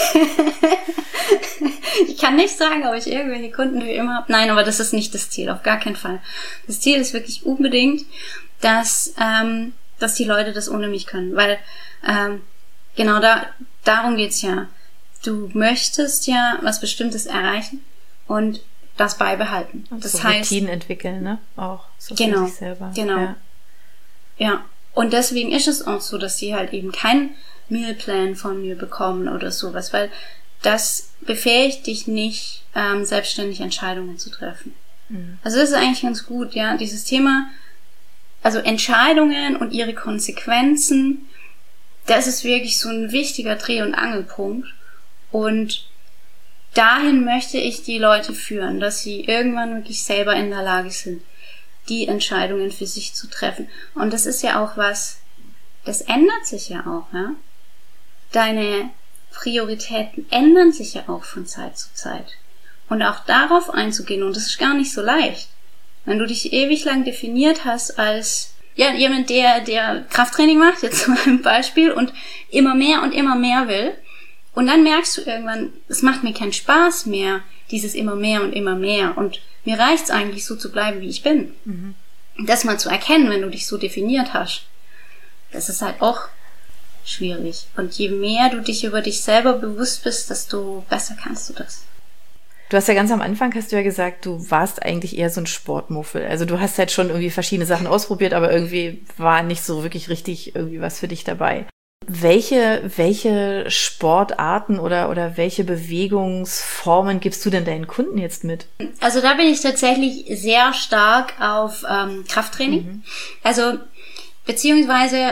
ich kann nicht sagen, ob ich irgendwelche Kunden für immer habe. Nein, aber das ist nicht das Ziel, auf gar keinen Fall. Das Ziel ist wirklich unbedingt, dass die Leute das ohne mich können. Weil genau darum geht's ja. Du möchtest ja was Bestimmtes erreichen und das beibehalten. Und das so heißt, Routinen entwickeln, ne? Auch so genau, für sich selber. Genau. Ja. Und deswegen ist es auch so, dass sie halt eben keinen Mealplan von mir bekommen oder sowas, weil das befähigt dich nicht, selbstständig Entscheidungen zu treffen. Also das ist eigentlich ganz gut, ja, dieses Thema, also Entscheidungen und ihre Konsequenzen, das ist wirklich so ein wichtiger Dreh- und Angelpunkt. Und dahin möchte ich die Leute führen, dass sie irgendwann wirklich selber in der Lage sind, die Entscheidungen für sich zu treffen. Und das ist ja auch was, das ändert sich ja auch, ja. Deine Prioritäten ändern sich ja auch von Zeit zu Zeit. Und auch darauf einzugehen, und das ist gar nicht so leicht. Wenn du dich ewig lang definiert hast als, ja, jemand, der Krafttraining macht, jetzt mal ein Beispiel, und immer mehr will, und dann merkst du irgendwann, es macht mir keinen Spaß mehr, dieses immer mehr, und mir reicht's eigentlich so zu bleiben, wie ich bin. Das mal zu erkennen, wenn du dich so definiert hast, das ist halt auch schwierig. Und je mehr du dich über dich selber bewusst bist, desto besser kannst du das. Du hast ja ganz am Anfang, hast du ja gesagt, du warst eigentlich eher so ein Sportmuffel. Also du hast halt schon irgendwie verschiedene Sachen ausprobiert, aber irgendwie war nicht so wirklich richtig irgendwie was für dich dabei. Welche Sportarten oder welche Bewegungsformen gibst du denn deinen Kunden jetzt mit? Also da bin ich tatsächlich sehr stark auf Krafttraining. Also beziehungsweise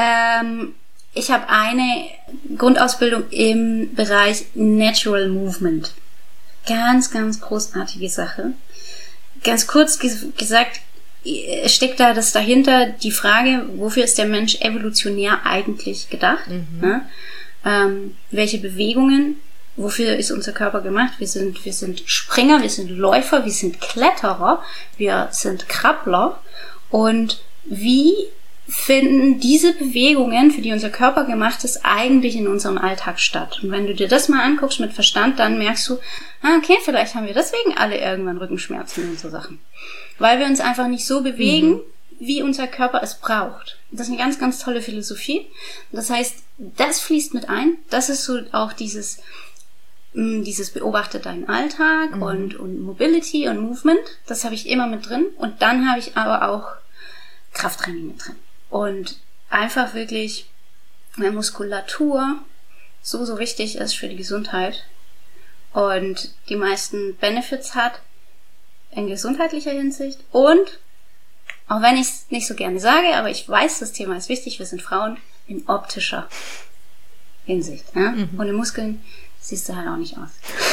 ich habe eine Grundausbildung im Bereich Natural Movement. Ganz, ganz großartige Sache. Ganz kurz gesagt, steckt da das dahinter, die Frage, wofür ist der Mensch evolutionär eigentlich gedacht? Ne? Welche Bewegungen, wofür ist unser Körper gemacht? Wir sind Springer, wir sind Läufer, wir sind Kletterer, wir sind Krabbler. Und wie finden diese Bewegungen, für die unser Körper gemacht ist, eigentlich in unserem Alltag statt. Und wenn du dir das mal anguckst mit Verstand, dann merkst du, okay, vielleicht haben wir deswegen alle irgendwann Rückenschmerzen und so Sachen. Weil wir uns einfach nicht so bewegen, wie unser Körper es braucht. Das ist eine ganz, ganz tolle Philosophie. Das heißt, das fließt mit ein. Das ist so auch dieses beobachte deinen Alltag und Mobility und Movement. Das habe ich immer mit drin. Und dann habe ich aber auch Krafttraining mit drin. Und einfach wirklich, weil Muskulatur so wichtig ist für die Gesundheit und die meisten Benefits hat in gesundheitlicher Hinsicht. Und, auch wenn ich es nicht so gerne sage, aber ich weiß, das Thema ist wichtig, wir sind Frauen, in optischer Hinsicht. Ja? Ohne Muskeln siehst du halt auch nicht aus.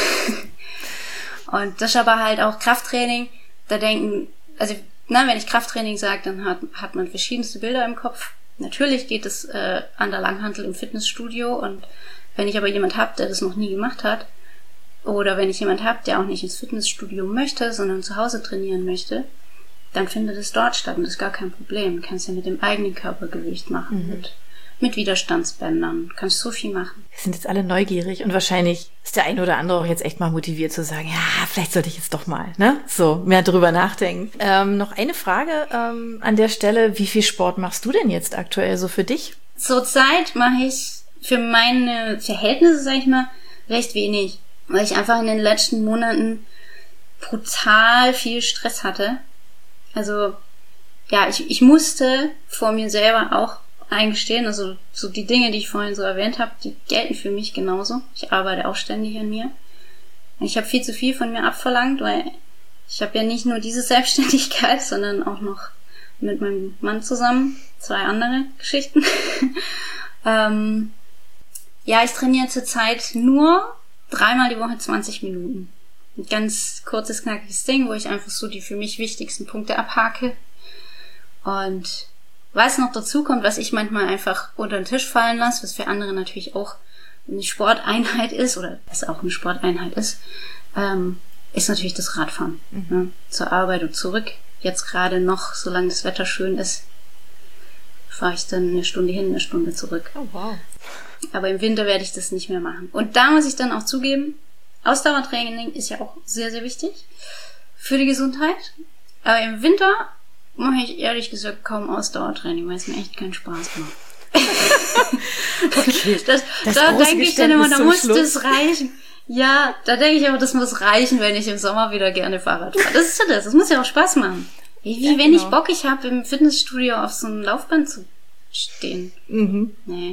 Und das ist aber halt auch Krafttraining, da denken, also wenn ich Krafttraining sage, dann hat man verschiedenste Bilder im Kopf. Natürlich geht es an der Langhantel im Fitnessstudio, und wenn ich aber jemand habe, der das noch nie gemacht hat, oder wenn ich jemand habe, der auch nicht ins Fitnessstudio möchte, sondern zu Hause trainieren möchte, dann findet es dort statt und das ist gar kein Problem. Du kannst ja mit dem eigenen Körpergewicht machen, mit Widerstandsbändern. Du kannst so viel machen. Wir sind jetzt alle neugierig und wahrscheinlich ist der eine oder andere auch jetzt echt mal motiviert zu sagen, ja, vielleicht sollte ich jetzt doch mal, so mehr drüber nachdenken. Noch eine Frage an der Stelle. Wie viel Sport machst du denn jetzt aktuell so für dich? Zurzeit mache ich für meine Verhältnisse, sag ich mal, recht wenig, weil ich einfach in den letzten Monaten brutal viel Stress hatte. Also, ja, ich musste vor mir selber auch eingestehen, also so die Dinge, die ich vorhin so erwähnt habe, die gelten für mich genauso. Ich arbeite auch ständig an mir. Ich habe viel zu viel von mir abverlangt, weil ich habe ja nicht nur diese Selbstständigkeit, sondern auch noch mit meinem Mann zusammen 2 andere Geschichten. Ja, ich trainiere zurzeit nur 3-mal die Woche 20 Minuten. Ein ganz kurzes, knackiges Ding, wo ich einfach so die für mich wichtigsten Punkte abhake. Und was noch dazu kommt, was ich manchmal einfach unter den Tisch fallen lasse, was für andere natürlich auch eine Sporteinheit ist, oder es auch eine Sporteinheit ist natürlich das Radfahren. Ja, zur Arbeit und zurück. Jetzt gerade noch, solange das Wetter schön ist, fahre ich dann 1 Stunde hin, 1 Stunde zurück. Oh, wow. Aber im Winter werde ich das nicht mehr machen. Und da muss ich dann auch zugeben, Ausdauertraining ist ja auch sehr, sehr wichtig für die Gesundheit. Aber im Winter mache ich ehrlich gesagt kaum Ausdauertraining, weil es mir echt keinen Spaß macht. Okay. Da denke ich dann immer, da muss das reichen. Ja, da denke ich aber, das muss reichen, wenn ich im Sommer wieder gerne Fahrrad fahre. Das ist ja das muss ja auch Spaß machen. Wie wenn ich Bock habe, im Fitnessstudio auf so einem Laufband zu stehen. Nee.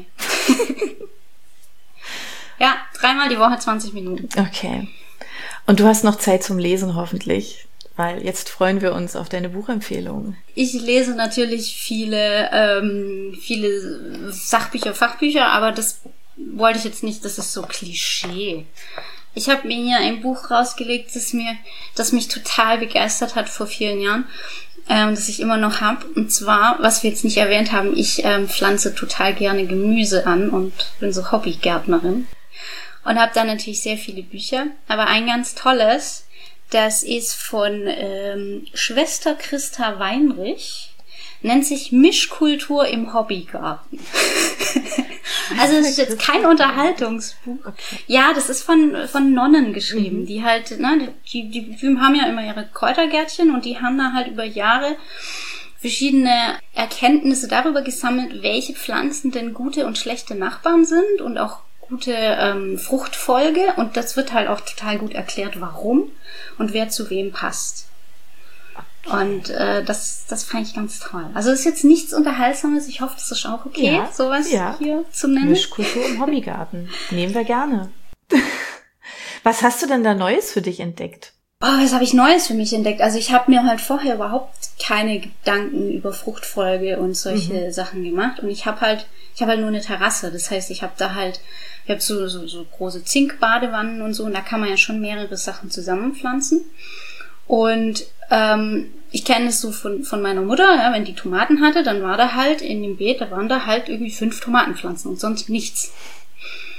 Ja, 3-mal die Woche 20 Minuten. Okay. Und du hast noch Zeit zum Lesen hoffentlich, weil jetzt freuen wir uns auf deine Buchempfehlungen. Ich lese natürlich viele Sachbücher, Fachbücher, aber das wollte ich jetzt nicht, das ist so Klischee. Ich habe mir hier ein Buch rausgelegt, das mich total begeistert hat vor vielen Jahren, das ich immer noch habe. Und zwar, was wir jetzt nicht erwähnt haben, ich pflanze total gerne Gemüse an und bin so Hobbygärtnerin. Und habe da natürlich sehr viele Bücher. Aber ein ganz tolles, das ist von Schwester Christa Weinrich, nennt sich Mischkultur im Hobbygarten. Also es ist jetzt kein Unterhaltungsbuch. Okay. Ja, das ist von Nonnen geschrieben, die halt, die haben ja immer ihre Kräutergärtchen und die haben da halt über Jahre verschiedene Erkenntnisse darüber gesammelt, welche Pflanzen denn gute und schlechte Nachbarn sind und auch gute Fruchtfolge, und das wird halt auch total gut erklärt, warum und wer zu wem passt. Und das fand ich ganz toll. Also es ist jetzt nichts Unterhaltsames. Ich hoffe, das ist auch okay, sowas hier zu nennen. Mischkultur im Hobbygarten. Nehmen wir gerne. Was hast du denn da Neues für dich entdeckt? Was habe ich Neues für mich entdeckt? Also ich habe mir halt vorher überhaupt keine Gedanken über Fruchtfolge und solche Sachen gemacht. Und ich habe halt nur eine Terrasse. Das heißt, ich habe so große Zinkbadewannen und so. Und da kann man ja schon mehrere Sachen zusammenpflanzen. Und ich kenne es so von meiner Mutter, ja, wenn die Tomaten hatte, dann war da halt in dem Beet, da waren da halt irgendwie 5 Tomatenpflanzen und sonst nichts.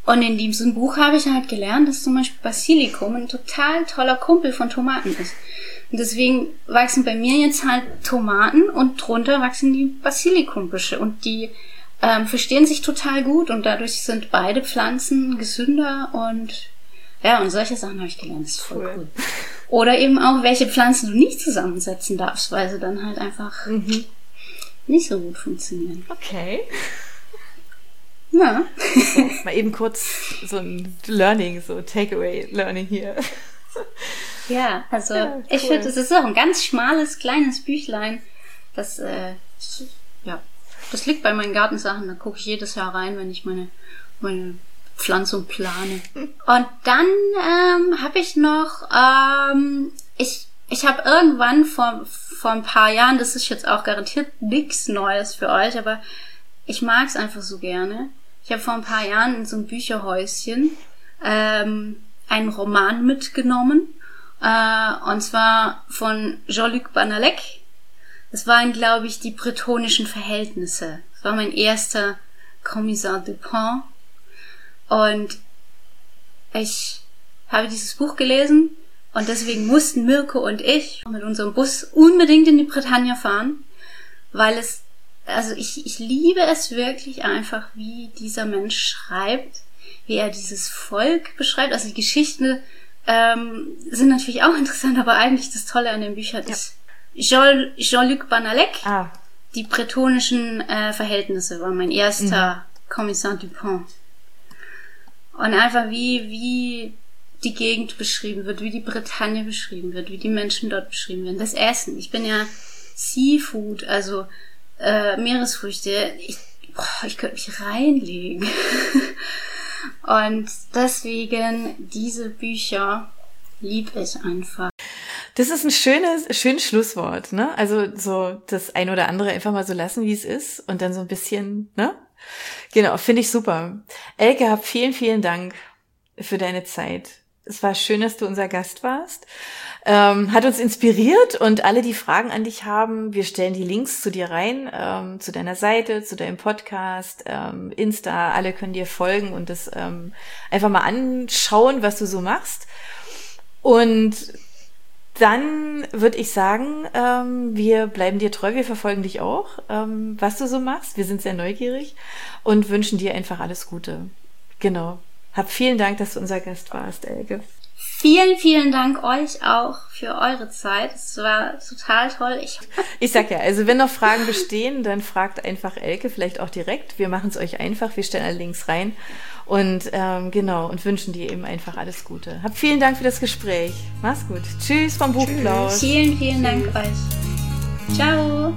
Und in diesem Buch habe ich halt gelernt, dass zum Beispiel Basilikum ein total toller Kumpel von Tomaten ist. Und deswegen wachsen bei mir jetzt halt Tomaten und drunter wachsen die Basilikumbüsche. Und die verstehen sich total gut und dadurch sind beide Pflanzen gesünder und ja, und solche Sachen habe ich gelernt. Das ist voll cool. Oder eben auch, welche Pflanzen du nicht zusammensetzen darfst, weil sie dann halt einfach nicht so gut funktionieren. Okay. Ja. Mal eben kurz so ein Learning, so Takeaway-Learning hier. Ja, also ja, cool. Ich finde, es ist auch ein ganz schmales, kleines Büchlein. Das, das liegt bei meinen Gartensachen. Da gucke ich jedes Jahr rein, wenn ich meine Pflanzung plane. Und dann habe ich noch, ich habe irgendwann vor ein paar Jahren, das ist jetzt auch garantiert nichts Neues für euch, aber ich mag es einfach so gerne. Ich habe vor ein paar Jahren in so einem Bücherhäuschen einen Roman mitgenommen, und zwar von Jean-Luc Banalek. Das waren, glaube ich, die bretonischen Verhältnisse. Das war mein erster Kommissar Dupin. Und ich habe dieses Buch gelesen und deswegen mussten Mirko und ich mit unserem Bus unbedingt in die Bretagne fahren, weil ich liebe es wirklich einfach, wie dieser Mensch schreibt, wie er dieses Volk beschreibt. Also die Geschichten sind natürlich auch interessant, aber eigentlich das Tolle an den Büchern ist Jean-Luc Banalek. Die bretonischen Verhältnisse war mein erster Kommissar Dupin. Und einfach wie die Gegend beschrieben wird, wie die Bretagne beschrieben wird, wie die Menschen dort beschrieben werden. Das Essen. Ich bin ja Seafood, also Meeresfrüchte. Ich könnte mich reinlegen. Und deswegen diese Bücher liebe ich einfach. Das ist ein schönes Schlusswort, ne? Also so das ein oder andere einfach mal so lassen, wie es ist und dann so ein bisschen, ne? Genau, finde ich super. Elke, hab vielen, vielen Dank für deine Zeit. Es war schön, dass du unser Gast warst. Hat uns inspiriert und alle, die Fragen an dich haben, wir stellen die Links zu dir rein, zu deiner Seite, zu deinem Podcast, Insta, alle können dir folgen und das einfach mal anschauen, was du so machst. Und dann würde ich sagen, wir bleiben dir treu, wir verfolgen dich auch, was du so machst. Wir sind sehr neugierig und wünschen dir einfach alles Gute. Genau. Hab vielen Dank, dass du unser Gast warst, Elke. Vielen, vielen Dank euch auch für eure Zeit. Es war total toll. Ich sag ja, also wenn noch Fragen bestehen, dann fragt einfach Elke, vielleicht auch direkt. Wir machen es euch einfach, wir stellen alle Links rein und genau, und wünschen dir eben einfach alles Gute. Hab vielen Dank für das Gespräch. Mach's gut. Tschüss vom Buchplausch. Vielen, vielen Dank euch. Ciao.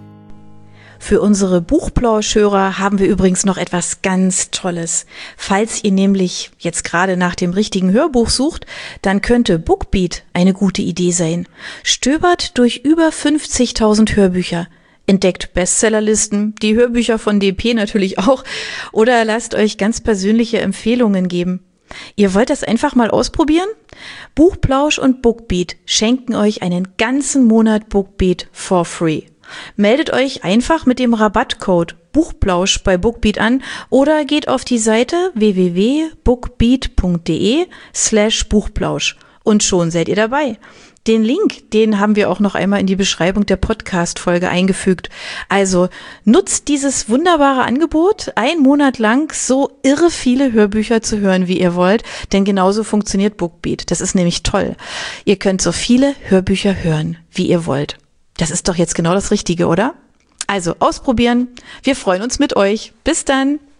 Für unsere Buchplauschhörer haben wir übrigens noch etwas ganz Tolles. Falls ihr nämlich jetzt gerade nach dem richtigen Hörbuch sucht, dann könnte Bookbeat eine gute Idee sein. Stöbert durch über 50.000 Hörbücher. Entdeckt Bestsellerlisten, die Hörbücher von DP natürlich auch, oder lasst euch ganz persönliche Empfehlungen geben. Ihr wollt das einfach mal ausprobieren? Buchplausch und Bookbeat schenken euch einen ganzen Monat Bookbeat for free. Meldet euch einfach mit dem Rabattcode Buchplausch bei Bookbeat an oder geht auf die Seite www.bookbeat.de/Buchplausch und schon seid ihr dabei. Den Link, den haben wir auch noch einmal in die Beschreibung der Podcast-Folge eingefügt. Also nutzt dieses wunderbare Angebot, einen Monat lang so irre viele Hörbücher zu hören, wie ihr wollt, denn genauso funktioniert Bookbeat. Das ist nämlich toll. Ihr könnt so viele Hörbücher hören, wie ihr wollt. Das ist doch jetzt genau das Richtige, oder? Also ausprobieren. Wir freuen uns mit euch. Bis dann.